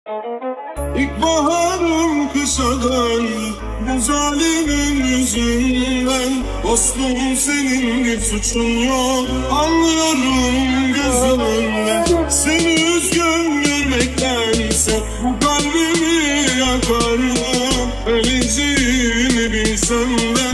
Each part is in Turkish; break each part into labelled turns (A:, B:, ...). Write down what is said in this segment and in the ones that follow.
A: İlkbaharım kışa döndü bu zalimin yüzünden. Dostum senin bir suçun yok, anlıyorum gözümden. Seni üzgün görmektense bu kalbimi yakardım. Öleceğini bilsem de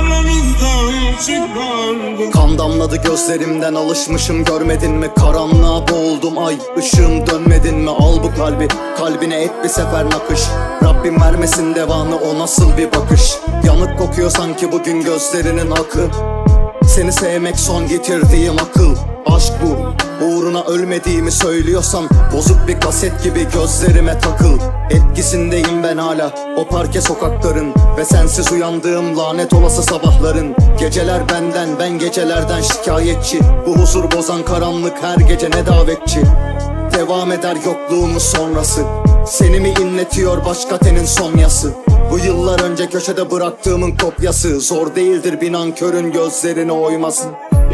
A: aramızdan çıkardım.
B: Kan damladı gözlerimden, alışmışım görmedin mi? Karanlığa boğuldum ay, ışığım dönmedin mi? Al bu kalbi, kalbine et bir sefer nakış. Rabbim vermesin devamı, o nasıl bir bakış? Yanık kokuyor sanki bugün gözlerinin akı. Seni sevmek son getirdiğim akıl. Aşk bu, uğruna ölmediğimi söylüyorsam bozuk bir kaset gibi gözlerime takıl. Etkisindeyim ben hala o parke sokakların ve sensiz uyandığım lanet olası sabahların. Geceler benden, ben gecelerden şikayetçi. Bu huzur bozan karanlık her gece ne davetçi. Devam eder yokluğumuz sonrası. Seni mi inletiyor başka tenin somyası? Bu yıllar önce köşede bıraktığımın kopyası. Zor değildir bir nankörün gözlerine oymasın.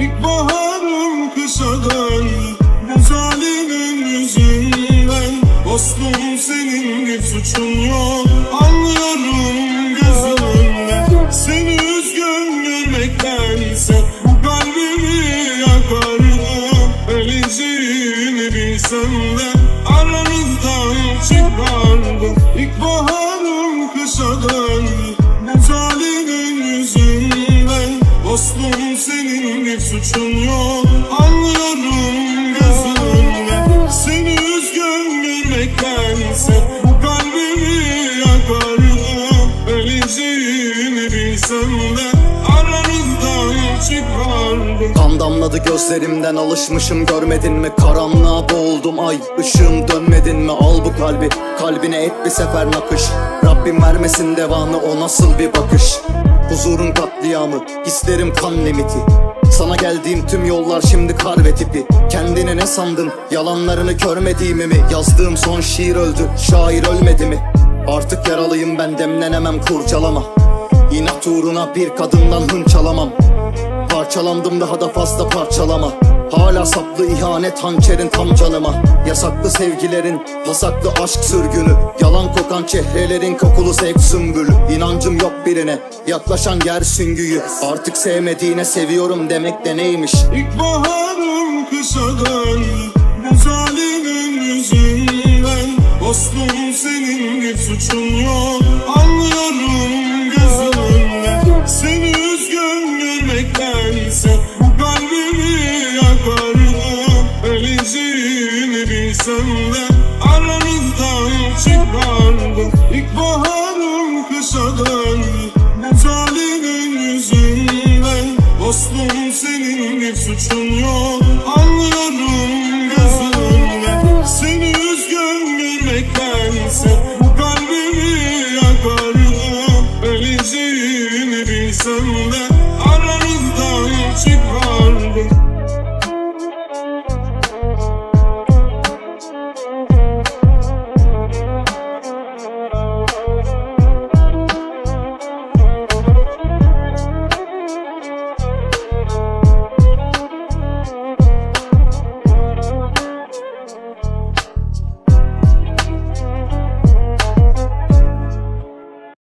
A: İlkbaharım kışa döndü bu zalimin yüzünden. Dostum senin bir suçun yok, anlıyorum gözümden. Seni üzgün görmektense bu kalbimi yakardım. Öleceğini bilsem de aranızdan çıkardım. İlkbaharım kışa döndü bu zalimin yüzünden. Dostum senin bir suçun yok, anlıyorum gözümden. Seni üzgün görmektense bu kalbimi yakardım. Öleceğini bilsem de aranızdan çıkardım.
B: Kan damladı gözlerimden, alışmışım görmedin mi? Karanlığa boğuldum ay, ışığım dönmedin mi? Al bu kalbi, kalbine et bir sefer nakış. Rabbim vermesin devamı, o nasıl bir bakış? Huzurun katliamı, hislerim kan limiti. Sana geldiğim tüm yollar şimdi kar ve tipi. Kendine ne sandın, yalanlarını görmediğimi mi? Yazdığım son şiir öldü, şair ölmedi mi? Artık yaralıyım ben, demlenemem kurcalama. İnat uğruna bir kadından hınç alamam. Parçalandım daha da fazla parçalama. Hala saplı ihanet hançerin tam canıma. Yasaklı sevgilerin, pasaklı aşk sürgünü. Yalan kokan çehrelerin kokulu zevk sümbülü. İnancım yok birine, yaklaşan yer süngüyü. Artık sevmediğine seviyorum demek de neymiş?
A: İlkbaharım kışa döndü bu zalimin yüzünden. Dostum senin bir suçun yok,